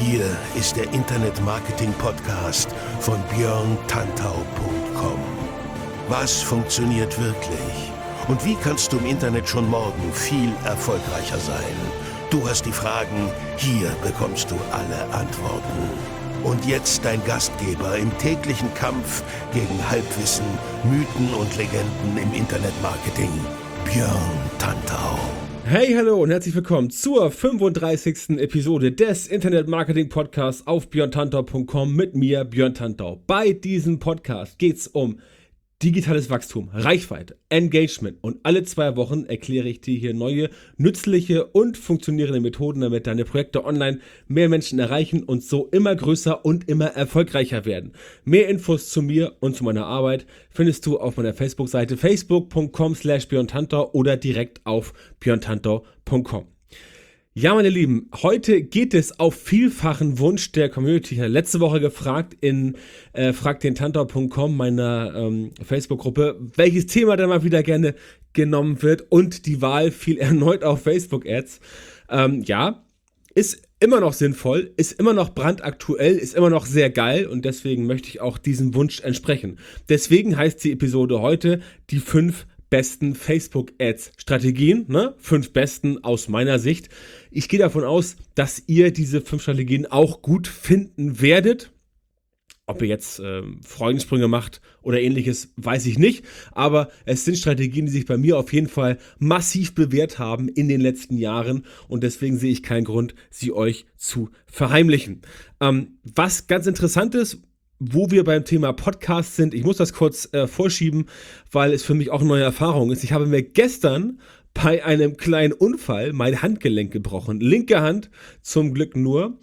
Hier ist der Internet-Marketing-Podcast von björntantau.com. Was funktioniert wirklich? Und wie kannst du im Internet schon morgen viel erfolgreicher sein? Du hast die Fragen, hier bekommst du alle Antworten. Und jetzt dein Gastgeber im täglichen Kampf gegen Halbwissen, Mythen und Legenden im Internetmarketing, Björn Tantau. Hey, hallo und herzlich willkommen zur 35. Episode des Internet-Marketing-Podcasts auf björntantau.com mit mir, Björn Tantau. Bei diesem Podcast geht es um digitales Wachstum, Reichweite, Engagement und alle 2 Wochen erkläre ich dir hier neue, nützliche und funktionierende Methoden, damit deine Projekte online mehr Menschen erreichen und so immer größer und immer erfolgreicher werden. Mehr Infos zu mir und zu meiner Arbeit findest du auf meiner Facebook-Seite facebook.com/björntantau oder direkt auf björntantau.com. Ja, meine Lieben, heute geht es auf vielfachen Wunsch der Community. Ich habe letzte Woche gefragt in fragdentantau.com, meiner Facebook-Gruppe, welches Thema denn mal wieder gerne genommen wird, und die Wahl fiel erneut auf Facebook-Ads. Ja, ist immer noch sinnvoll, ist immer noch brandaktuell, ist immer noch sehr geil und deswegen möchte ich auch diesem Wunsch entsprechen. Deswegen heißt die Episode heute die 5 besten Facebook-Ads-Strategien, 5 besten aus meiner Sicht. Ich gehe davon aus, dass ihr diese 5 Strategien auch gut finden werdet. Ob ihr jetzt Freudensprünge macht oder ähnliches, weiß ich nicht. Aber es sind Strategien, die sich bei mir auf jeden Fall massiv bewährt haben in den letzten Jahren. Und deswegen sehe ich keinen Grund, sie euch zu verheimlichen. Was ganz interessant ist, wo wir beim Thema Podcast sind, ich muss das kurz vorschieben, weil es für mich auch eine neue Erfahrung ist. Ich habe mir gestern bei einem kleinen Unfall mein Handgelenk gebrochen. Linke Hand zum Glück nur.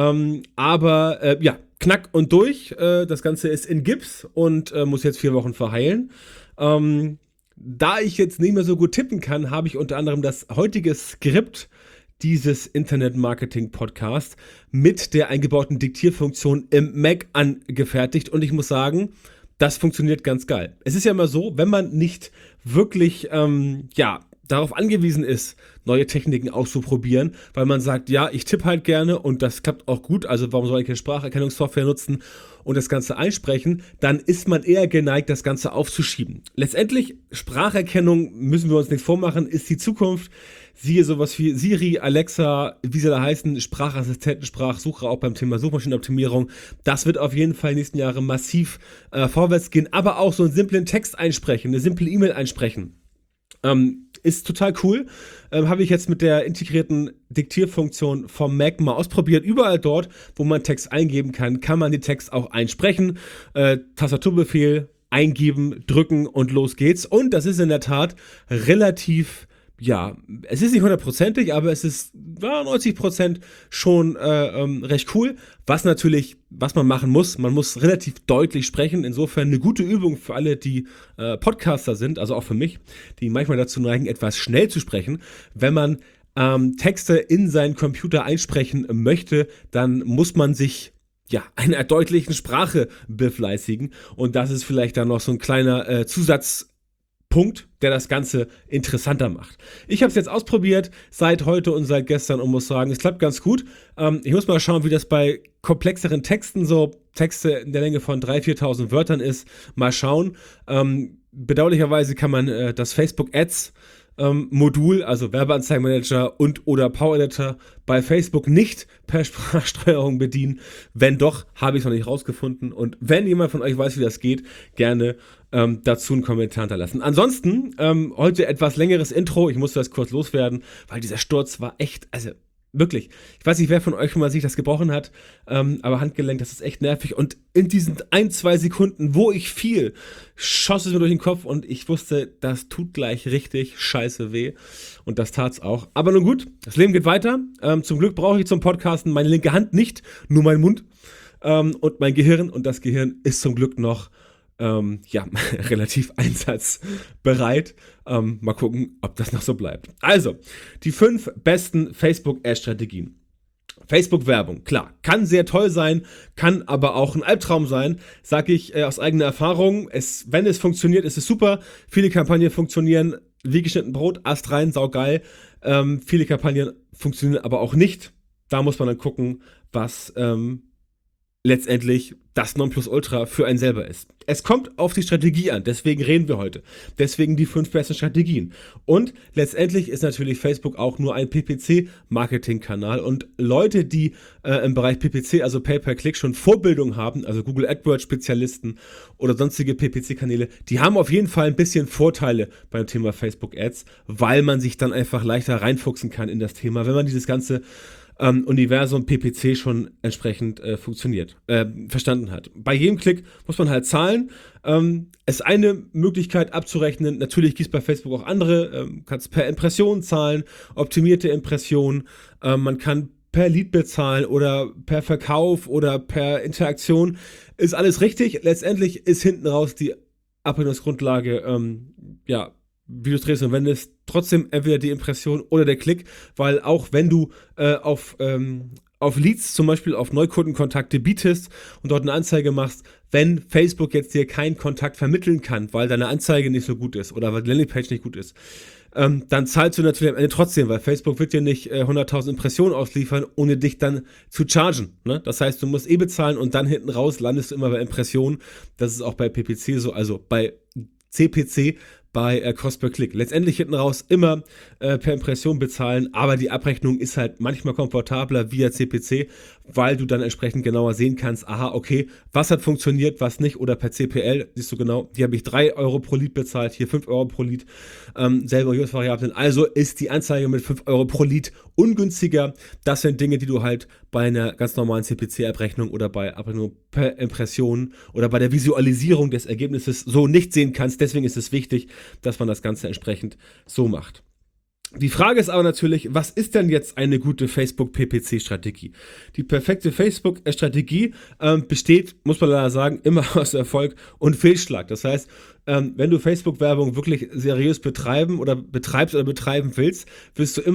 Aber knack und durch. Das Ganze ist in Gips und muss jetzt 4 Wochen verheilen. Da ich jetzt nicht mehr so gut tippen kann, habe ich unter anderem das heutige Skript dieses Internet-Marketing-Podcast mit der eingebauten Diktierfunktion im Mac angefertigt und ich muss sagen, das funktioniert ganz geil. Es ist ja immer so, wenn man nicht wirklich darauf angewiesen ist, neue Techniken auszuprobieren, weil man sagt, ja, ich tippe halt gerne und das klappt auch gut, also warum soll ich keine Spracherkennungssoftware nutzen und das Ganze einsprechen, dann ist man eher geneigt, das Ganze aufzuschieben. Letztendlich, Spracherkennung, müssen wir uns nichts vormachen, ist die Zukunft. Siehe sowas wie Siri, Alexa, wie sie da heißen, Sprachassistenten, Sprachsucher, auch beim Thema Suchmaschinenoptimierung. Das wird auf jeden Fall in den nächsten Jahren massiv vorwärts gehen, aber auch so einen simplen Text einsprechen, eine simple E-Mail einsprechen. Ist total cool. Habe ich jetzt mit der integrierten Diktierfunktion vom Mac mal ausprobiert. Überall dort, wo man Text eingeben kann, kann man den Text auch einsprechen. Tastaturbefehl eingeben, drücken und los geht's. Und das ist in der Tat relativ, es ist nicht 100%ig, aber es ist 90% schon recht cool. Was man machen muss, man muss relativ deutlich sprechen. Insofern eine gute Übung für alle, die Podcaster sind, also auch für mich, die manchmal dazu neigen, etwas schnell zu sprechen. Wenn man Texte in seinen Computer einsprechen möchte, dann muss man sich einer deutlichen Sprache befleißigen. Und das ist vielleicht dann noch so ein kleiner Zusatzpunkt, der das Ganze interessanter macht. Ich habe es jetzt ausprobiert, seit heute und seit gestern, und muss sagen, es klappt ganz gut. Ich muss mal schauen, wie das bei komplexeren Texten, so Texte in der Länge von 3.000, 4.000 Wörtern ist. Mal schauen. Bedauerlicherweise kann man das Facebook Ads Modul, also Werbeanzeigenmanager und oder Power Editor bei Facebook nicht per Sprachsteuerung bedienen. Wenn doch, habe ich es noch nicht rausgefunden. Und wenn jemand von euch weiß, wie das geht, gerne dazu einen Kommentar hinterlassen. Ansonsten heute etwas längeres Intro. Ich musste das kurz loswerden, weil dieser Sturz war echt, wirklich. Ich weiß nicht, wer von euch schon mal sich das gebrochen hat, aber Handgelenk, das ist echt nervig. Und in diesen 1-2 Sekunden, wo ich fiel, schoss es mir durch den Kopf und ich wusste, das tut gleich richtig scheiße weh. Und das tat's auch. Aber nun gut, das Leben geht weiter. Zum Glück brauche ich zum Podcasten meine linke Hand nicht, nur meinen Mund und mein Gehirn. Und das Gehirn ist zum Glück noch relativ einsatzbereit. Mal gucken, ob das noch so bleibt. Also, die 5 besten Facebook-Ad-Strategien. Facebook-Werbung, klar, kann sehr toll sein, kann aber auch ein Albtraum sein, sage ich aus eigener Erfahrung. Wenn es funktioniert, ist es super. Viele Kampagnen funktionieren wie geschnitten Brot, Ast rein, saugeil. Viele Kampagnen funktionieren aber auch nicht. da muss man dann gucken, was letztendlich das Nonplusultra für einen selber ist. Es kommt auf die Strategie an, deswegen reden wir heute. Deswegen die 5 besten Strategien. Und letztendlich ist natürlich Facebook auch nur ein PPC-Marketing-Kanal und Leute, die im Bereich PPC, also Pay-per-Click, schon Vorbildung haben, also Google AdWords-Spezialisten oder sonstige PPC-Kanäle, die haben auf jeden Fall ein bisschen Vorteile beim Thema Facebook-Ads, weil man sich dann einfach leichter reinfuchsen kann in das Thema, wenn man dieses ganze Universum PPC schon entsprechend verstanden hat. Bei jedem Klick muss man halt zahlen. Ist eine Möglichkeit abzurechnen. Natürlich gibt es bei Facebook auch andere. Kannst per Impression zahlen, optimierte Impression. Man kann per Lead bezahlen oder per Verkauf oder per Interaktion. Ist alles richtig. Letztendlich ist hinten raus die Abrechnungsgrundlage, wie du es drehst und wendest, trotzdem entweder die Impression oder der Klick, weil auch wenn du auf Leads, zum Beispiel auf Neukundenkontakte bietest und dort eine Anzeige machst, wenn Facebook jetzt dir keinen Kontakt vermitteln kann, weil deine Anzeige nicht so gut ist oder weil die Landingpage nicht gut ist, dann zahlst du natürlich am Ende trotzdem, weil Facebook wird dir nicht 100.000 Impressionen ausliefern, ohne dich dann zu chargen. Ne? Das heißt, du musst bezahlen und dann hinten raus landest du immer bei Impressionen. Das ist auch bei PPC so, also bei CPC, bei Cost per Click. Letztendlich hinten raus immer per Impression bezahlen, aber die Abrechnung ist halt manchmal komfortabler via CPC, weil du dann entsprechend genauer sehen kannst, aha, okay, was hat funktioniert, was nicht, oder per CPL, siehst du genau, hier habe ich 3 Euro pro Lead bezahlt, hier 5 Euro pro Lead, selber US-Variablen, also ist die Anzeige mit 5 Euro pro Lead ungünstiger. Das sind Dinge, die du halt bei einer ganz normalen CPC-Abrechnung oder bei Abrechnung per Impression oder bei der Visualisierung des Ergebnisses so nicht sehen kannst. Deswegen ist es wichtig, dass man das Ganze entsprechend so macht. Die Frage ist aber natürlich, was ist denn jetzt eine gute Facebook-PPC-Strategie? Die perfekte Facebook-Strategie besteht, muss man leider sagen, immer aus Erfolg und Fehlschlag. Das heißt, wenn du Facebook-Werbung wirklich seriös betreiben willst, wirst du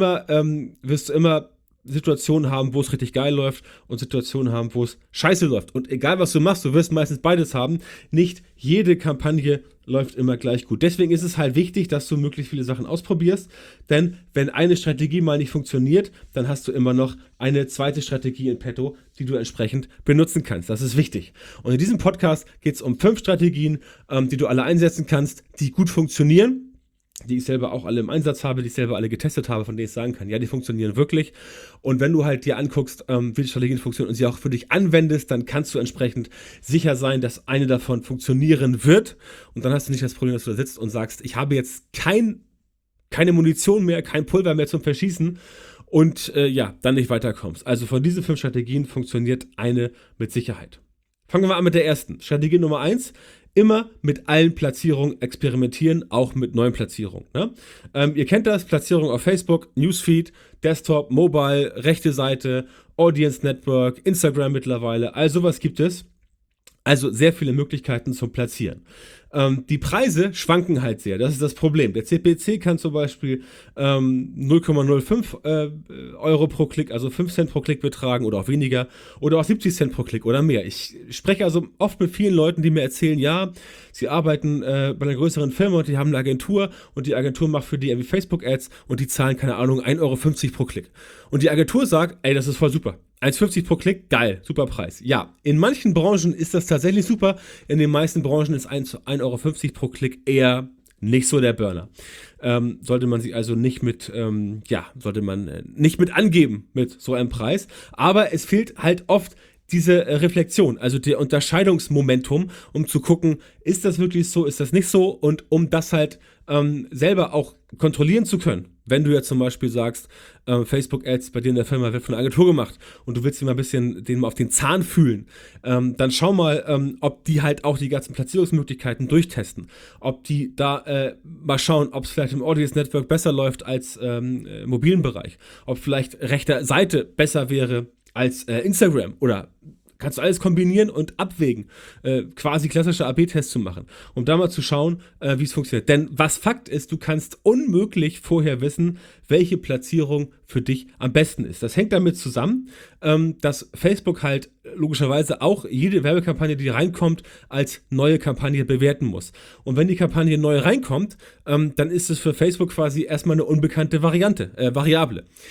immer Situationen haben, wo es richtig geil läuft und Situationen haben, wo es scheiße läuft. Und egal, was du machst, du wirst meistens beides haben. Nicht jede Kampagne läuft immer gleich gut. Deswegen ist es halt wichtig, dass du möglichst viele Sachen ausprobierst, denn wenn eine Strategie mal nicht funktioniert, dann hast du immer noch eine zweite Strategie in petto, die du entsprechend benutzen kannst. Das ist wichtig. Und in diesem Podcast geht es um 5 Strategien, die du alle einsetzen kannst, die gut funktionieren, die ich selber auch alle im Einsatz habe, die ich selber alle getestet habe, von denen ich sagen kann, ja, die funktionieren wirklich. Und wenn du halt dir anguckst, wie die Strategien funktionieren und sie auch für dich anwendest, dann kannst du entsprechend sicher sein, dass eine davon funktionieren wird. Und dann hast du nicht das Problem, dass du da sitzt und sagst, ich habe jetzt keine Munition mehr, kein Pulver mehr zum Verschießen und dann nicht weiterkommst. Also von diesen 5 Strategien funktioniert eine mit Sicherheit. Fangen wir an mit der ersten. Strategie Nummer 1. Immer mit allen Platzierungen experimentieren, auch mit neuen Platzierungen. Ne? Ihr kennt das, Platzierung auf Facebook, Newsfeed, Desktop, Mobile, rechte Seite, Audience Network, Instagram mittlerweile, all sowas gibt es. Also sehr viele Möglichkeiten zum Platzieren. Die Preise schwanken halt sehr, das ist das Problem. Der CPC kann zum Beispiel 0,05 Euro pro Klick, also 5 Cent pro Klick betragen oder auch weniger oder auch 70 Cent pro Klick oder mehr. Ich spreche also oft mit vielen Leuten, die mir erzählen, ja, sie arbeiten bei einer größeren Firma und die haben eine Agentur und die Agentur macht für die irgendwie Facebook-Ads und die zahlen, keine Ahnung, 1,50 Euro pro Klick. Und die Agentur sagt, ey, das ist voll super. 1,50 pro Klick, geil, super Preis. Ja, in manchen Branchen ist das tatsächlich super, in den meisten Branchen ist 1,50 Euro pro Klick eher nicht so der Burner. Sollte man sich also nicht mit angeben mit so einem Preis. Aber es fehlt halt oft diese Reflexion, also der Unterscheidungsmomentum, um zu gucken, ist das wirklich so, ist das nicht so, und um das halt selber auch kontrollieren zu können. Wenn du jetzt zum Beispiel sagst, Facebook-Ads bei dir in der Firma wird von einer Agentur gemacht und du willst dir mal ein bisschen den mal auf den Zahn fühlen, dann schau mal, ob die halt auch die ganzen Platzierungsmöglichkeiten durchtesten. Ob die da mal schauen, ob es vielleicht im Audience Network besser läuft als im mobilen Bereich. Ob vielleicht rechte Seite besser wäre als Instagram, oder kannst du alles kombinieren und abwägen, quasi klassische AB-Tests zu machen, um da mal zu schauen, wie es funktioniert. Denn was Fakt ist, du kannst unmöglich vorher wissen, welche Platzierung für dich am besten ist. Das hängt damit zusammen, dass Facebook halt logischerweise auch jede Werbekampagne, die reinkommt, als neue Kampagne bewerten muss. Und wenn die Kampagne neu reinkommt, dann ist es für Facebook quasi erstmal eine unbekannte Variable.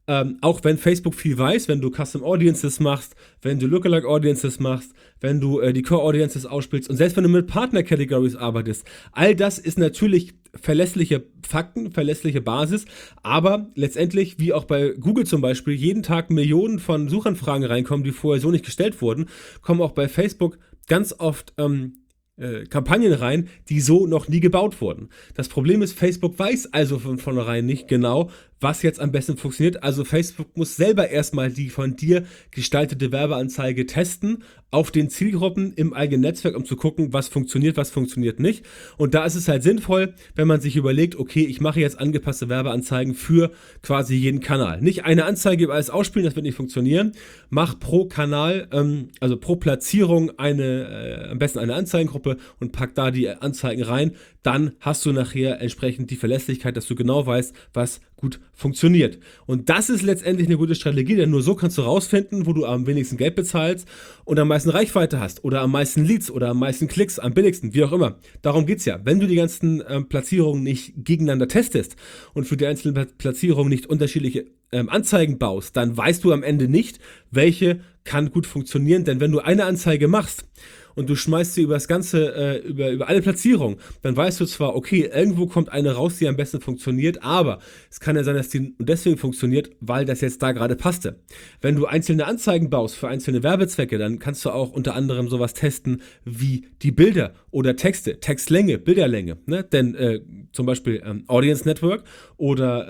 auch wenn Facebook viel weiß, wenn du Custom Audiences machst, wenn du Lookalike Audiences machst, wenn du die Core Audiences ausspielst und selbst wenn du mit Partner Categories arbeitest, all das ist natürlich verlässliche Fakten, verlässliche Basis, aber letztendlich, wie auch bei Google zum Beispiel, jeden Tag Millionen von Suchanfragen reinkommen, die vorher so nicht gestellt wurden, kommen auch bei Facebook ganz oft Kampagnen rein, die so noch nie gebaut wurden. Das Problem ist, Facebook weiß also von vornherein nicht genau, was jetzt am besten funktioniert. Also Facebook muss selber erstmal die von dir gestaltete Werbeanzeige testen auf den Zielgruppen im eigenen Netzwerk, um zu gucken, was funktioniert nicht. Und da ist es halt sinnvoll, wenn man sich überlegt, okay, ich mache jetzt angepasste Werbeanzeigen für quasi jeden Kanal. Nicht eine Anzeige über alles ausspielen, das wird nicht funktionieren. Mach pro Kanal, also pro Platzierung am besten eine Anzeigengruppe und pack da die Anzeigen rein. Dann hast du nachher entsprechend die Verlässlichkeit, dass du genau weißt, was gut funktioniert. Und das ist letztendlich eine gute Strategie, denn nur so kannst du rausfinden, wo du am wenigsten Geld bezahlst und am meisten Reichweite hast oder am meisten Leads oder am meisten Klicks, am billigsten, wie auch immer. Darum geht's ja. Wenn du die ganzen Platzierungen nicht gegeneinander testest und für die einzelnen Platzierungen nicht unterschiedliche Anzeigen baust, dann weißt du am Ende nicht, welche kann gut funktionieren, denn wenn du eine Anzeige machst und du schmeißt sie über das Ganze, über alle Platzierungen, dann weißt du zwar, okay, irgendwo kommt eine raus, die am besten funktioniert, aber es kann ja sein, dass die deswegen funktioniert, weil das jetzt da gerade passte. Wenn du einzelne Anzeigen baust für einzelne Werbezwecke, dann kannst du auch unter anderem sowas testen wie die Bilder oder Texte, Textlänge, Bilderlänge, ne? Denn zum Beispiel Audience Network oder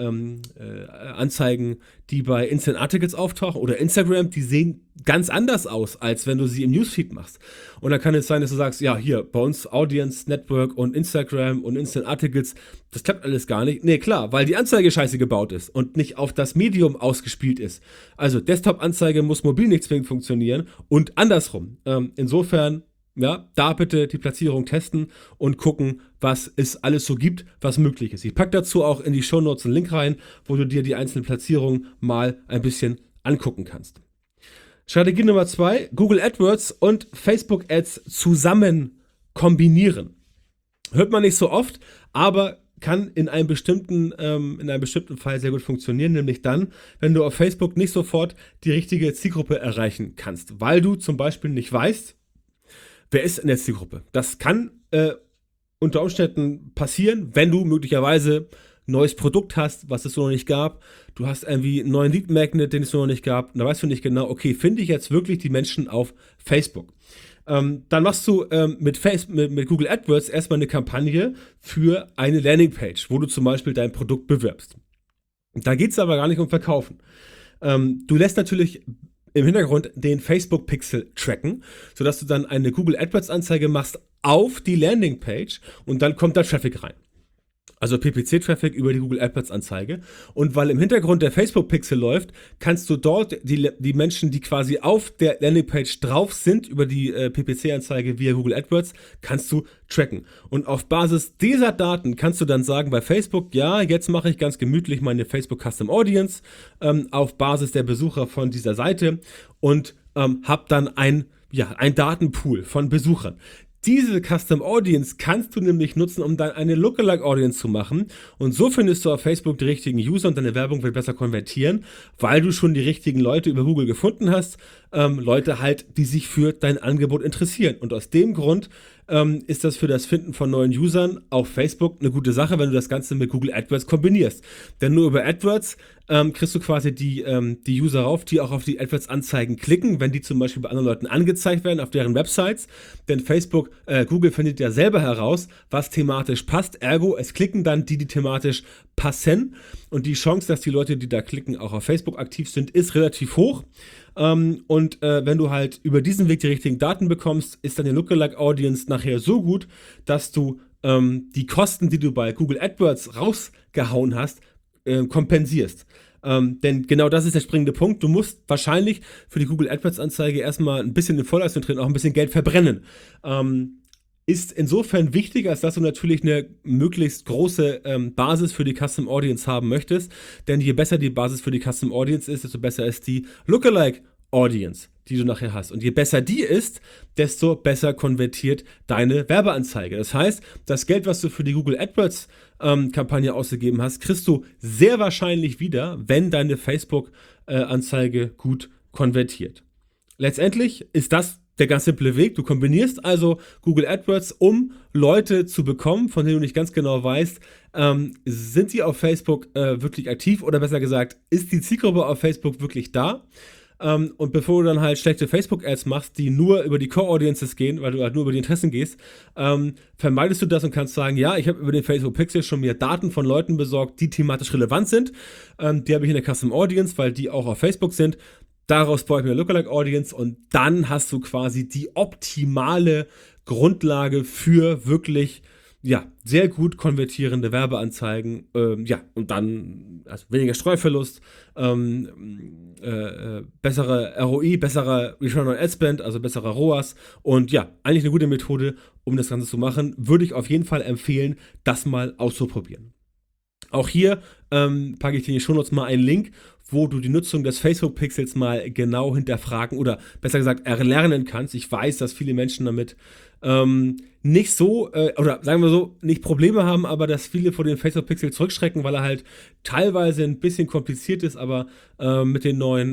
Anzeigen, die bei Instant Articles auftauchen oder Instagram, die sehen ganz anders aus, als wenn du sie im Newsfeed machst. Und dann kann es sein, dass du sagst, ja, hier, bei uns Audience Network und Instagram und Instant Articles, das klappt alles gar nicht. Nee, klar, weil die Anzeige scheiße gebaut ist und nicht auf das Medium ausgespielt ist. Also Desktop-Anzeige muss mobil nicht zwingend funktionieren und andersrum. Insofern, ja, da bitte die Platzierung testen und gucken, was es alles so gibt, was möglich ist. Ich packe dazu auch in die Shownotes einen Link rein, wo du dir die einzelnen Platzierungen mal ein bisschen angucken kannst. Strategie Nummer 2, Google AdWords und Facebook Ads zusammen kombinieren. Hört man nicht so oft, aber kann in einem bestimmten Fall sehr gut funktionieren, nämlich dann, wenn du auf Facebook nicht sofort die richtige Zielgruppe erreichen kannst, weil du zum Beispiel nicht weißt, wer ist in der Zielgruppe. Das kann unter Umständen passieren, wenn du möglicherweise neues Produkt hast, was es so noch nicht gab. Du hast irgendwie einen neuen Lead Magnet, den es so noch nicht gab. Da weißt du nicht genau, okay, finde ich jetzt wirklich die Menschen auf Facebook? Dann machst du mit Google AdWords erstmal eine Kampagne für eine Landingpage, wo du zum Beispiel dein Produkt bewirbst. Da geht es aber gar nicht um Verkaufen. Du lässt natürlich im Hintergrund den Facebook-Pixel tracken, sodass du dann eine Google AdWords-Anzeige machst auf die Landingpage und dann kommt da Traffic rein. Also PPC-Traffic über die Google AdWords-Anzeige. Und weil im Hintergrund der Facebook-Pixel läuft, kannst du dort die Menschen, die quasi auf der Landingpage drauf sind, über die PPC-Anzeige via Google AdWords, kannst du tracken. Und auf Basis dieser Daten kannst du dann sagen bei Facebook, ja, jetzt mache ich ganz gemütlich meine Facebook Custom Audience auf Basis der Besucher von dieser Seite und habe dann ein Datenpool von Besuchern. Diese Custom Audience kannst du nämlich nutzen, um dann eine Lookalike Audience zu machen. Und so findest du auf Facebook die richtigen User und deine Werbung wird besser konvertieren, weil du schon die richtigen Leute über Google gefunden hast. Leute halt, die sich für dein Angebot interessieren. Und aus dem Grund ist das für das Finden von neuen Usern auf Facebook eine gute Sache, wenn du das Ganze mit Google AdWords kombinierst. Denn nur über AdWords kriegst du quasi die User rauf, die auch auf die AdWords-Anzeigen klicken, wenn die zum Beispiel bei anderen Leuten angezeigt werden auf deren Websites. Denn Google findet ja selber heraus, was thematisch passt. Ergo, es klicken dann die thematisch passen. Und die Chance, dass die Leute, die da klicken, auch auf Facebook aktiv sind, ist relativ hoch. Wenn du halt über diesen Weg die richtigen Daten bekommst, ist dann die Lookalike Audience nachher so gut, dass du die Kosten, die du bei Google AdWords rausgehauen hast, kompensierst. Denn genau das ist der springende Punkt. Du musst wahrscheinlich für die Google AdWords-Anzeige erstmal ein bisschen in Vorleistung treten, auch ein bisschen Geld verbrennen. Ist insofern wichtiger, als dass du natürlich eine möglichst große Basis für die Custom Audience haben möchtest. Denn je besser die Basis für die Custom Audience ist, desto besser ist die Lookalike Audience, die du nachher hast. Und je besser die ist, desto besser konvertiert deine Werbeanzeige. Das heißt, das Geld, was du für die Google AdWords Kampagne ausgegeben hast, kriegst du sehr wahrscheinlich wieder, wenn deine Facebook-Anzeige gut konvertiert. Letztendlich ist das der ganz simple Weg. Du kombinierst also Google AdWords, um Leute zu bekommen, von denen du nicht ganz genau weißt, sind die auf Facebook wirklich aktiv, oder besser gesagt, ist die Zielgruppe auf Facebook wirklich da? Und bevor du dann halt schlechte Facebook-Ads machst, die nur über die Core-Audiences gehen, weil du halt nur über die Interessen gehst, vermeidest du das und kannst sagen, ja, ich habe über den Facebook Pixel schon mir Daten von Leuten besorgt, die thematisch relevant sind. Die habe ich in der Custom Audience, weil die auch auf Facebook sind. Daraus baue ich mir eine Lookalike Audience und dann hast du quasi die optimale Grundlage für wirklich, ja, sehr gut konvertierende Werbeanzeigen, und dann also weniger Streuverlust, bessere ROI, besserer Return on Ad Spend, also besserer ROAS, und ja, eigentlich eine gute Methode, um das Ganze zu machen. Würde ich auf jeden Fall empfehlen, das mal auszuprobieren. Auch hier packe ich dir in die Shownotes mal einen Link, wo du die Nutzung des Facebook-Pixels mal genau hinterfragen oder besser gesagt erlernen kannst. Ich weiß, dass viele Menschen damit nicht so, oder sagen wir so, nicht Probleme haben, aber dass viele vor dem Facebook-Pixel zurückschrecken, weil er halt teilweise ein bisschen kompliziert ist, aber mit den neuen,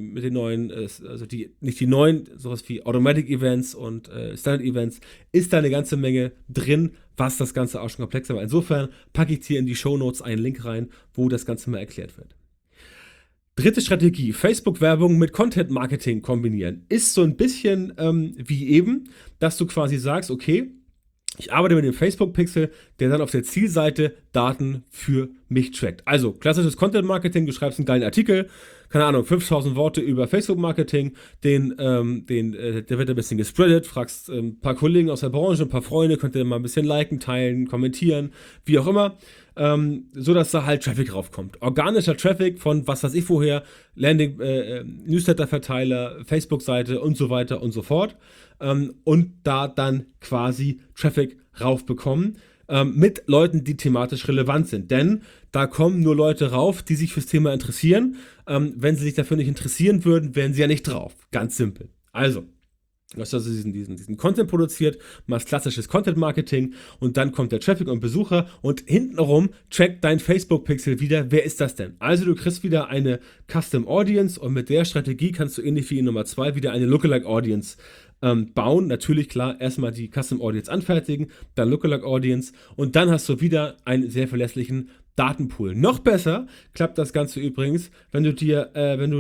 also nicht die neuen, sowas wie Automatic Events und Standard Events, ist da eine ganze Menge drin, was das Ganze auch schon komplexer war. Insofern packe ich hier in die Shownotes einen Link rein, wo das Ganze mal erklärt wird. Dritte Strategie, Facebook-Werbung mit Content-Marketing kombinieren. Ist so ein bisschen wie eben, dass du quasi sagst, okay, ich arbeite mit dem Facebook-Pixel, der dann auf der Zielseite Daten für mich trackt. Also klassisches Content-Marketing, du schreibst einen geilen Artikel, keine Ahnung, 5000 Worte über Facebook-Marketing, der wird ein bisschen gespreadet, fragst ein paar Kollegen aus der Branche, ein paar Freunde, könnt ihr mal ein bisschen liken, teilen, kommentieren, wie auch immer. So dass da halt Traffic raufkommt. Organischer Traffic von was weiß ich woher, Landing, Newsletter-Verteiler, Facebook-Seite und so weiter und so fort. Und da dann quasi Traffic raufbekommen mit Leuten, die thematisch relevant sind. Denn da kommen nur Leute rauf, die sich fürs Thema interessieren. Wenn sie sich dafür nicht interessieren würden, wären sie ja nicht drauf. Ganz simpel. Also, du hast also diesen Content produziert, machst klassisches Content-Marketing und dann kommt der Traffic und Besucher und hintenrum trackt dein Facebook-Pixel wieder, wer ist das denn? Also du kriegst wieder eine Custom Audience und mit der Strategie kannst du ähnlich wie in Nummer 2 wieder eine Lookalike Audience bauen. Natürlich, klar, erstmal die Custom Audience anfertigen, dann Lookalike Audience und dann hast du wieder einen sehr verlässlichen Datenpool. Noch besser klappt das Ganze übrigens, wenn du dir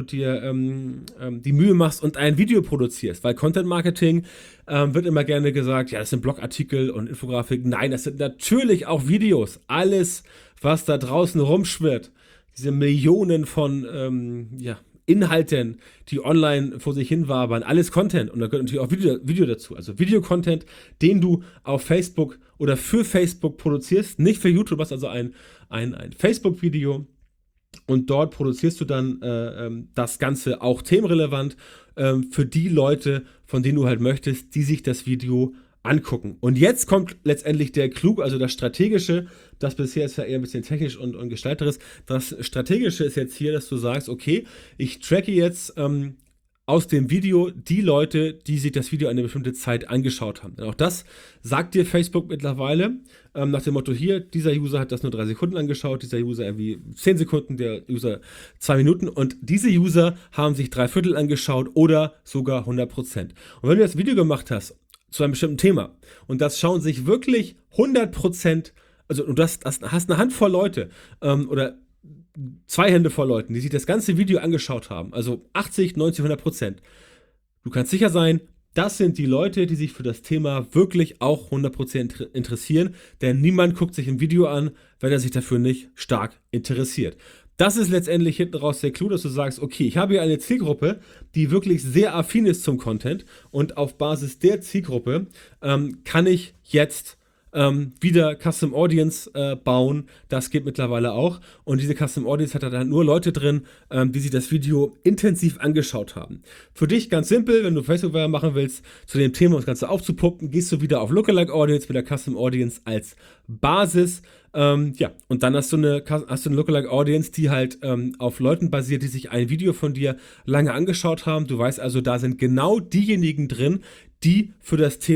die Mühe machst und ein Video produzierst, weil Content Marketing wird immer gerne gesagt, ja, das sind Blogartikel und Infografiken. Nein, das sind natürlich auch Videos. Alles, was da draußen rumschwirrt, diese Millionen von Inhalten, die online vor sich hin wabern, alles Content und da gehört natürlich auch Video dazu, also Video-Content, den du auf Facebook oder für Facebook produzierst, nicht für YouTube, hast also ein Facebook-Video und dort produzierst du dann das Ganze auch themenrelevant für die Leute, von denen du halt möchtest, die sich das Video angucken. Und jetzt kommt letztendlich der Clou, also das Strategische, das bisher ist ja eher ein bisschen technisch und gestalterisch. Das Strategische ist jetzt hier, dass du sagst, okay, ich tracke jetzt aus dem Video die Leute, die sich das Video eine bestimmte Zeit angeschaut haben. Denn auch das sagt dir Facebook mittlerweile, nach dem Motto hier, dieser User hat das nur 3 Sekunden angeschaut, dieser User irgendwie 10 Sekunden, der User 2 Minuten und diese User haben sich 3/4 angeschaut oder sogar 100%. Und wenn du das Video gemacht hast, zu einem bestimmten Thema und das schauen sich wirklich 100%, also du hast eine Handvoll Leute oder 2 Hände voll Leuten, die sich das ganze Video angeschaut haben, also 80, 90, 100%. Du kannst sicher sein, das sind die Leute, die sich für das Thema wirklich auch 100% interessieren, denn niemand guckt sich ein Video an, wenn er sich dafür nicht stark interessiert. Das ist letztendlich hinten raus der Clou, dass du sagst, okay, ich habe hier eine Zielgruppe, die wirklich sehr affin ist zum Content und auf Basis der Zielgruppe kann ich jetzt wieder Custom Audience bauen. Das geht mittlerweile auch und diese Custom Audience hat dann nur Leute drin, die sich das Video intensiv angeschaut haben. Für dich ganz simpel, wenn du Facebook-Werbung machen willst, zu dem Thema das Ganze aufzupumpen, gehst du wieder auf Lookalike Audience mit der Custom Audience als Basis. Und dann hast du eine Lookalike Audience, die halt auf Leuten basiert, die sich ein Video von dir lange angeschaut haben. Du weißt also, da sind genau diejenigen drin, die für das Thema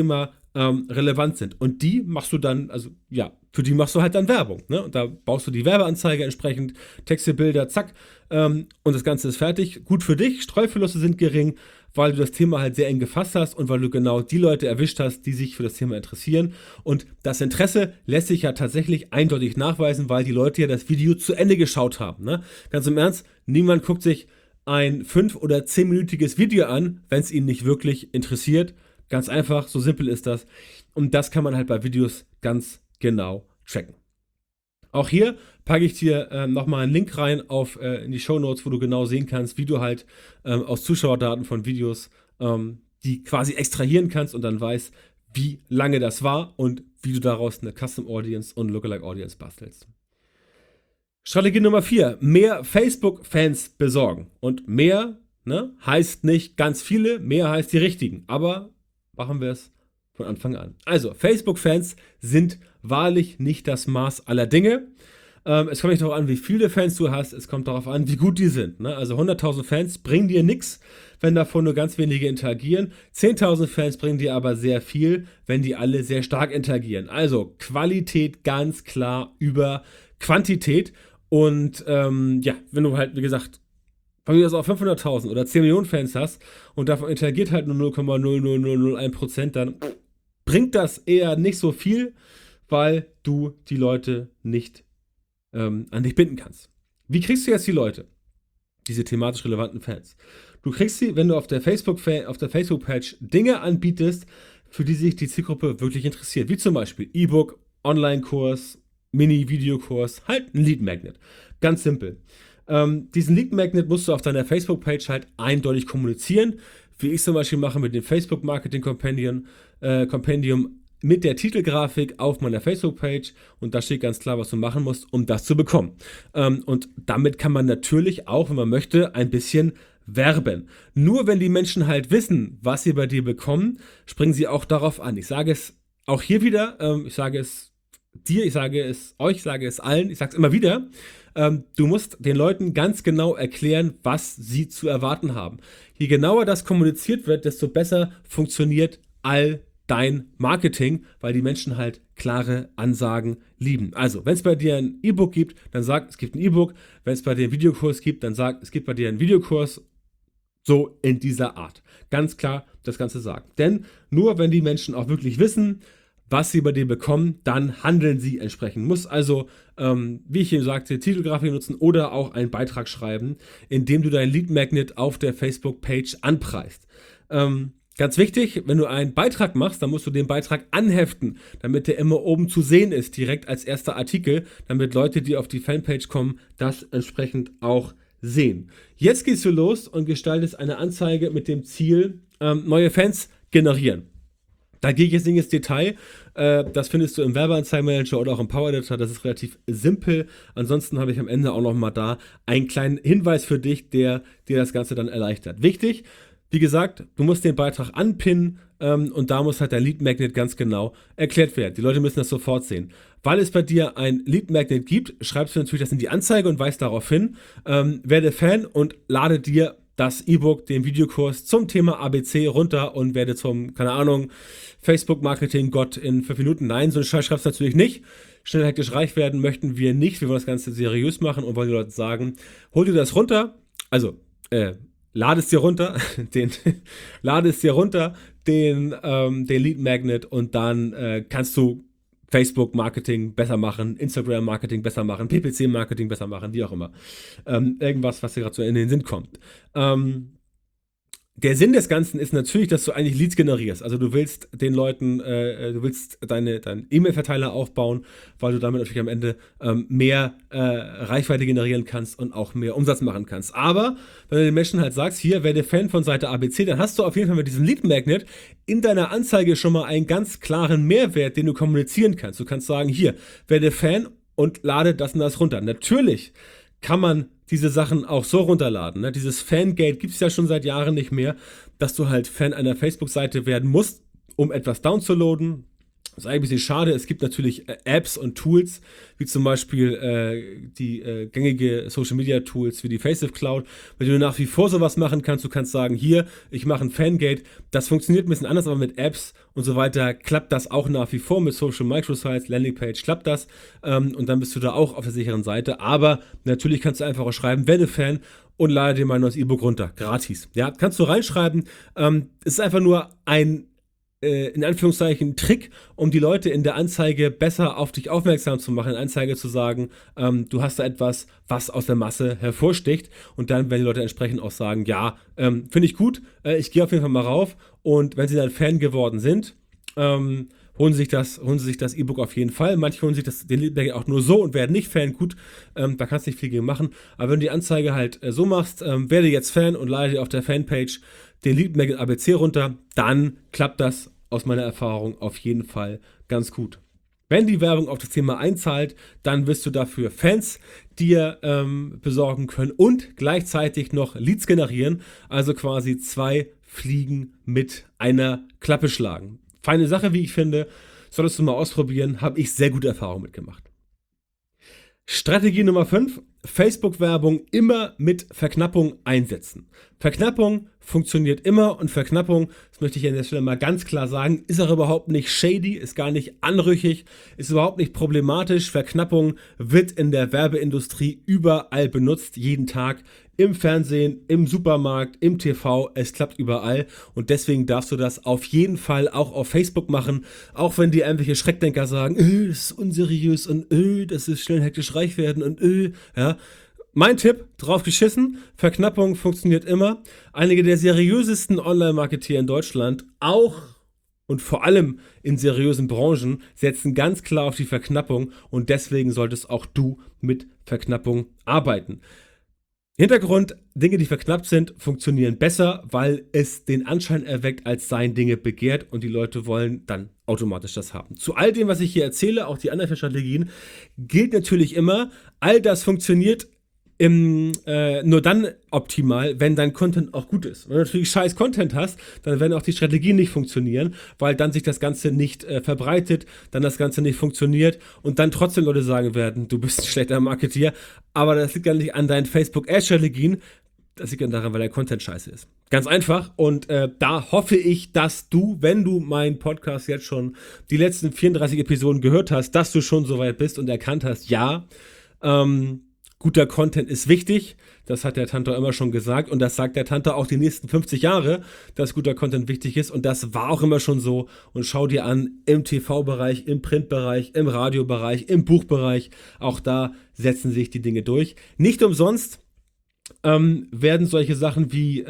relevant sind. Und die machst du dann, also ja, für die machst du halt dann Werbung. Ne? Und da baust du die Werbeanzeige entsprechend, Texte, Bilder, zack, und das Ganze ist fertig. Gut für dich, Streuverluste sind gering, weil du das Thema halt sehr eng gefasst hast und weil du genau die Leute erwischt hast, die sich für das Thema interessieren. Und das Interesse lässt sich ja tatsächlich eindeutig nachweisen, weil die Leute ja das Video zu Ende geschaut haben. Ne? Ganz im Ernst, niemand guckt sich ein 5- oder 10-minütiges Video an, wenn es ihn nicht wirklich interessiert. Ganz einfach, so simpel ist das. Und das kann man halt bei Videos ganz genau tracken. Auch hier packe ich dir nochmal einen Link rein in die Shownotes, wo du genau sehen kannst, wie du halt aus Zuschauerdaten von Videos die quasi extrahieren kannst und dann weißt, wie lange das war und wie du daraus eine Custom Audience und Lookalike Audience bastelst. Strategie Nummer 4, mehr Facebook-Fans besorgen. Und mehr heißt nicht ganz viele, mehr heißt die richtigen. Aber machen wir es von Anfang an. Also, Facebook-Fans sind wahrlich nicht das Maß aller Dinge. Es kommt nicht darauf an, wie viele Fans du hast, es kommt darauf an, wie gut die sind. Ne? Also 100.000 Fans bringen dir nichts, wenn davon nur ganz wenige interagieren. 10.000 Fans bringen dir aber sehr viel, wenn die alle sehr stark interagieren. Also Qualität ganz klar über Quantität. Und wenn du halt, wie gesagt, wenn du das auf 500.000 oder 10 Millionen Fans hast und davon interagiert halt nur 0,00001%, dann bringt das eher nicht so viel, weil du die Leute nicht an dich binden kannst. Wie kriegst du jetzt die Leute? Diese thematisch relevanten Fans. Du kriegst sie, wenn du auf der Facebook-Page Dinge anbietest, für die sich die Zielgruppe wirklich interessiert. Wie zum Beispiel E-Book, Online-Kurs, Mini-Videokurs, halt ein Lead-Magnet. Ganz simpel. Diesen Lead-Magnet musst du auf deiner Facebook-Page halt eindeutig kommunizieren, wie ich zum Beispiel mache mit dem Facebook-Marketing-Compendium mit der Titelgrafik auf meiner Facebook-Page und da steht ganz klar, was du machen musst, um das zu bekommen. Und damit kann man natürlich auch, wenn man möchte, ein bisschen werben. Nur wenn die Menschen halt wissen, was sie bei dir bekommen, springen sie auch darauf an. Ich sage es auch hier wieder, ich sage es dir, ich sage es euch, ich sage es allen, ich sage es immer wieder, du musst den Leuten ganz genau erklären, was sie zu erwarten haben. Je genauer das kommuniziert wird, desto besser funktioniert all dein Marketing, weil die Menschen halt klare Ansagen lieben. Also, wenn es bei dir ein E-Book gibt, dann sag, es gibt ein E-Book. Wenn es bei dir einen Videokurs gibt, dann sag, es gibt bei dir einen Videokurs. So in dieser Art. Ganz klar das Ganze sagen. Denn nur wenn die Menschen auch wirklich wissen, was sie bei dir bekommen, dann handeln sie entsprechend. Muss also, wie ich eben sagte, Titelgrafik nutzen oder auch einen Beitrag schreiben, indem du dein Lead Magnet auf der Facebook-Page anpreist. Ganz wichtig, wenn du einen Beitrag machst, dann musst du den Beitrag anheften, damit der immer oben zu sehen ist, direkt als erster Artikel, damit Leute, die auf die Fanpage kommen, das entsprechend auch sehen. Jetzt gehst du los und gestaltest eine Anzeige mit dem Ziel, neue Fans generieren. Da gehe ich jetzt nicht ins Detail. Das findest du im Werbeanzeigenmanager oder auch im Power Editor. Das ist relativ simpel. Ansonsten habe ich am Ende auch nochmal da einen kleinen Hinweis für dich, der dir das Ganze dann erleichtert. Wichtig, wie gesagt, du musst den Beitrag anpinnen und da muss halt der Lead Magnet ganz genau erklärt werden. Die Leute müssen das sofort sehen. Weil es bei dir ein Lead Magnet gibt, schreibst du natürlich das in die Anzeige und weist darauf hin. Werde Fan und lade dir das E-Book, den Videokurs zum Thema ABC runter und werde zum, keine Ahnung, Facebook-Marketing-Gott in 5 Minuten. Nein, so einen Scheiß schreibst du natürlich nicht. Schnell hektisch reich werden möchten wir nicht. Wir wollen das Ganze seriös machen und wollen die Leute sagen, hol dir das runter, also lade es dir runter, den Lead Magnet und dann kannst du Facebook-Marketing besser machen, Instagram-Marketing besser machen, PPC-Marketing besser machen, wie auch immer. Irgendwas, was dir gerade so in den Sinn kommt. Der Sinn des Ganzen ist natürlich, dass du eigentlich Leads generierst. Also du willst den Leuten, du willst deinen E-Mail-Verteiler aufbauen, weil du damit natürlich am Ende mehr Reichweite generieren kannst und auch mehr Umsatz machen kannst. Aber wenn du den Menschen halt sagst, hier, werde Fan von Seite ABC, dann hast du auf jeden Fall mit diesem Lead Magnet in deiner Anzeige schon mal einen ganz klaren Mehrwert, den du kommunizieren kannst. Du kannst sagen, hier, werde Fan und lade das und das runter. Natürlich kann man diese Sachen auch so runterladen. Ne? Dieses Fangate gibt es ja schon seit Jahren nicht mehr, dass du halt Fan einer Facebook-Seite werden musst, um etwas downzuladen. Das ist eigentlich ein bisschen schade. Es gibt natürlich Apps und Tools, wie zum Beispiel die gängige Social Media Tools wie die Faceit Cloud, mit denen du nach wie vor sowas machen kannst. Du kannst sagen, hier, ich mache ein Fangate. Das funktioniert ein bisschen anders, aber mit Apps und so weiter klappt das auch nach wie vor. Mit Social Microsites, Landingpage klappt das. Und dann bist du da auch auf der sicheren Seite. Aber natürlich kannst du einfach auch schreiben, werde Fan und lade dir mein neues E-Book runter. Gratis. Ja, kannst du reinschreiben. Es ist einfach nur ein in Anführungszeichen Trick, um die Leute in der Anzeige besser auf dich aufmerksam zu machen, in der Anzeige zu sagen, du hast da etwas, was aus der Masse hervorsticht, und dann werden die Leute entsprechend auch sagen, ja, finde ich gut, ich gehe auf jeden Fall mal rauf, und wenn sie dann Fan geworden sind, holen sie sich das E-Book auf jeden Fall. Manche holen sich den Lead auch nur so und werden nicht Fan. Gut, da kannst du nicht viel gegen machen. Aber wenn du die Anzeige halt so machst, werde jetzt Fan und lade dir auf der Fanpage den Lead Magnet ABC runter, dann klappt das aus meiner Erfahrung auf jeden Fall ganz gut. Wenn die Werbung auf das Thema einzahlt, dann wirst du dafür Fans dir besorgen können und gleichzeitig noch Leads generieren, also quasi 2 Fliegen mit einer Klappe schlagen. Feine Sache, wie ich finde, solltest du mal ausprobieren, habe ich sehr gute Erfahrungen mitgemacht. Strategie Nummer 5, Facebook-Werbung immer mit Verknappung einsetzen. Verknappung funktioniert immer, und Verknappung, das möchte ich an der Stelle mal ganz klar sagen, ist auch überhaupt nicht shady, ist gar nicht anrüchig, ist überhaupt nicht problematisch. Verknappung wird in der Werbeindustrie überall benutzt, jeden Tag, im Fernsehen, im Supermarkt, im TV, es klappt überall, und deswegen darfst du das auf jeden Fall auch auf Facebook machen, auch wenn dir irgendwelche Schreckdenker sagen, das ist unseriös und das ist schnell hektisch reich werden und ja. Mein Tipp, drauf geschissen, Verknappung funktioniert immer. Einige der seriösesten Online-Marketeer in Deutschland, auch und vor allem in seriösen Branchen, setzen ganz klar auf die Verknappung, und deswegen solltest auch du mit Verknappung arbeiten. Hintergrund, Dinge, die verknappt sind, funktionieren besser, weil es den Anschein erweckt, als seien Dinge begehrt, und die Leute wollen dann automatisch das haben. Zu all dem, was ich hier erzähle, auch die anderen Strategien, gilt natürlich immer, all das funktioniert nur dann optimal, wenn dein Content auch gut ist. Wenn du natürlich scheiß Content hast, dann werden auch die Strategien nicht funktionieren, weil dann sich das Ganze nicht verbreitet, dann das Ganze nicht funktioniert und dann trotzdem Leute sagen werden, du bist ein schlechter Marketeer, aber das liegt ja nicht an deinen Facebook-Ad-Strategien, das liegt dann daran, weil der Content scheiße ist. Ganz einfach, und da hoffe ich, dass du, wenn du meinen Podcast jetzt schon die letzten 34 Episoden gehört hast, dass du schon so weit bist und erkannt hast, ja, guter Content ist wichtig, das hat der Tantor immer schon gesagt, und das sagt der Tantor auch die nächsten 50 Jahre, dass guter Content wichtig ist, und das war auch immer schon so. Und schau dir an, im TV-Bereich, im Printbereich, im Radiobereich, im Buchbereich, auch da setzen sich die Dinge durch. Nicht umsonst werden solche Sachen wie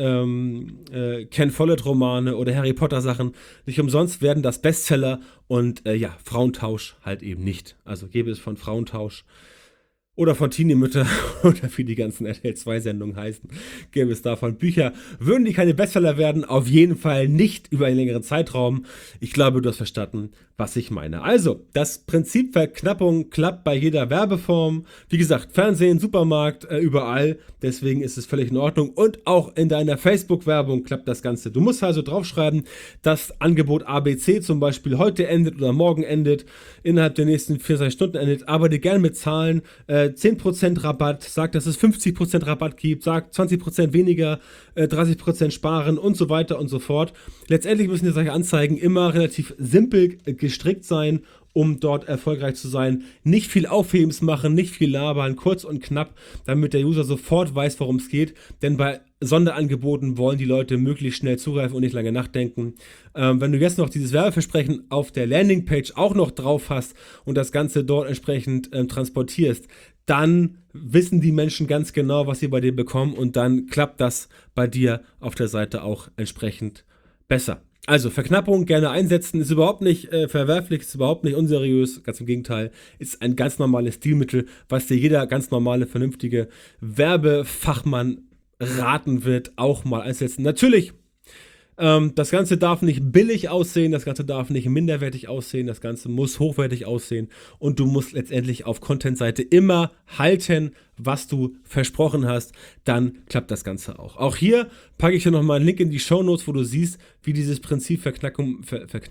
Ken Follett-Romane oder Harry Potter-Sachen, nicht umsonst werden das Bestseller, und Frauentausch halt eben nicht. Also gäbe es von Frauentausch oder von Teenie-Mütter oder wie die ganzen RTL2-Sendungen heißen, gäbe es davon Bücher. Würden die keine Bestseller werden? Auf jeden Fall nicht über einen längeren Zeitraum. Ich glaube, du hast verstanden, was ich meine. Also, das Prinzip Verknappung klappt bei jeder Werbeform. Wie gesagt, Fernsehen, Supermarkt, überall. Deswegen ist es völlig in Ordnung. Und auch in deiner Facebook-Werbung klappt das Ganze. Du musst also draufschreiben, dass Angebot ABC zum Beispiel heute endet oder morgen endet, innerhalb der nächsten 24 Stunden endet. Arbeite gerne mit Zahlen. 10% Rabatt, sagt, dass es 50% Rabatt gibt, sagt 20% weniger, 30% sparen und so weiter und so fort. Letztendlich müssen die solche Anzeigen immer relativ simpel gestrickt sein, um dort erfolgreich zu sein. Nicht viel Aufhebens machen, nicht viel labern, kurz und knapp, damit der User sofort weiß, worum es geht. Denn bei Sonderangeboten wollen die Leute möglichst schnell zugreifen und nicht lange nachdenken. Wenn du jetzt noch dieses Werbeversprechen auf der Landingpage auch noch drauf hast und das Ganze dort entsprechend transportierst, dann wissen die Menschen ganz genau, was sie bei dir bekommen, und dann klappt das bei dir auf der Seite auch entsprechend besser. Also Verknappung gerne einsetzen, ist überhaupt nicht verwerflich, ist überhaupt nicht unseriös, ganz im Gegenteil, ist ein ganz normales Stilmittel, was dir jeder ganz normale, vernünftige Werbefachmann raten wird, auch mal einzusetzen. Natürlich Das Ganze darf nicht billig aussehen, das Ganze darf nicht minderwertig aussehen, das Ganze muss hochwertig aussehen und du musst letztendlich auf Content-Seite immer halten, was du versprochen hast, dann klappt das Ganze auch. Auch hier packe ich dir nochmal einen Link in die Shownotes, wo du siehst, wie dieses Prinzip Verknappung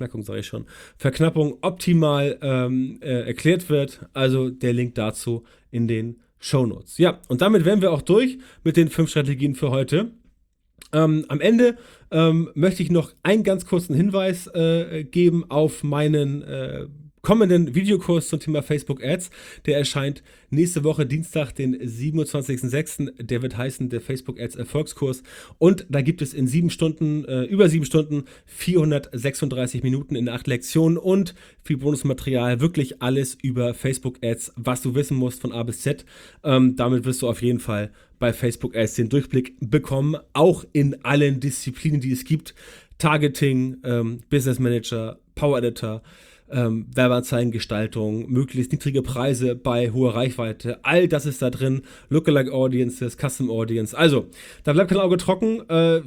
optimal erklärt wird. Also der Link dazu in den Shownotes. Ja, und damit wären wir auch durch mit den 5 Strategien für heute. Am Ende möchte ich noch einen ganz kurzen Hinweis geben auf meinen kommenden Videokurs zum Thema Facebook Ads. Der erscheint nächste Woche Dienstag, den 27.06. Der wird heißen der Facebook Ads Erfolgskurs. Und da gibt es in über 7 Stunden, 436 Minuten in 8 Lektionen und viel Bonusmaterial. Wirklich alles über Facebook Ads, was du wissen musst von A bis Z. Damit wirst du auf jeden Fall bei Facebook Ads den Durchblick bekommen. Auch in allen Disziplinen, die es gibt. Targeting, Business Manager, Power Editor, Werbeanzeigengestaltung, möglichst niedrige Preise bei hoher Reichweite, all das ist da drin, Lookalike Audiences, Custom Audience, also, da bleibt kein Auge trocken,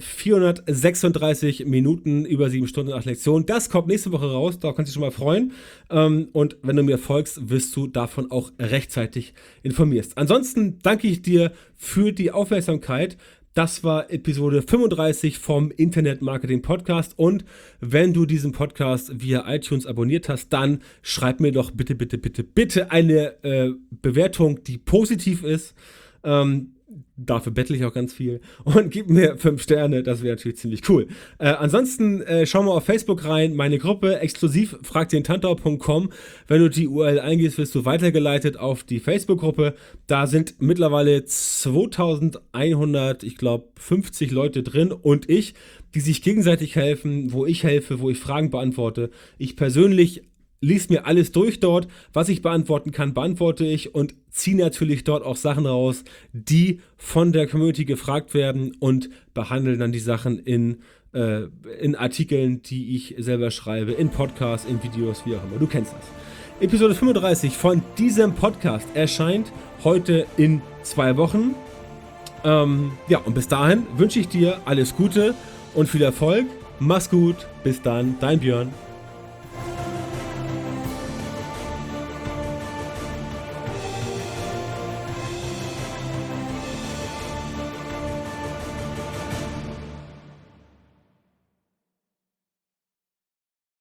436 Minuten, über 7 Stunden, 8 Lektionen, das kommt nächste Woche raus, da kannst du dich schon mal freuen und wenn du mir folgst, wirst du davon auch rechtzeitig informierst. Ansonsten danke ich dir für die Aufmerksamkeit. Das war Episode 35 vom Internet Marketing Podcast und wenn du diesen Podcast via iTunes abonniert hast, dann schreib mir doch bitte eine Bewertung, die positiv ist. Dafür bettle ich auch ganz viel und gib mir 5 Sterne, das wäre natürlich ziemlich cool. Ansonsten schau mal auf Facebook rein, meine Gruppe exklusiv fragdentantau.com. Wenn du die URL eingehst, wirst du weitergeleitet auf die Facebook-Gruppe. Da sind mittlerweile 2100, ich glaube 50 Leute drin und ich, die sich gegenseitig helfen, wo ich helfe, wo ich Fragen beantworte. Ich persönlich lies mir alles durch dort, was ich beantworten kann, beantworte ich und ziehe natürlich dort auch Sachen raus, die von der Community gefragt werden und behandle dann die Sachen in Artikeln, die ich selber schreibe, in Podcasts, in Videos, wie auch immer. Du kennst das. Episode 35 von diesem Podcast erscheint heute in 2 Wochen. Ja, und bis dahin wünsche ich dir alles Gute und viel Erfolg. Mach's gut. Bis dann, dein Björn.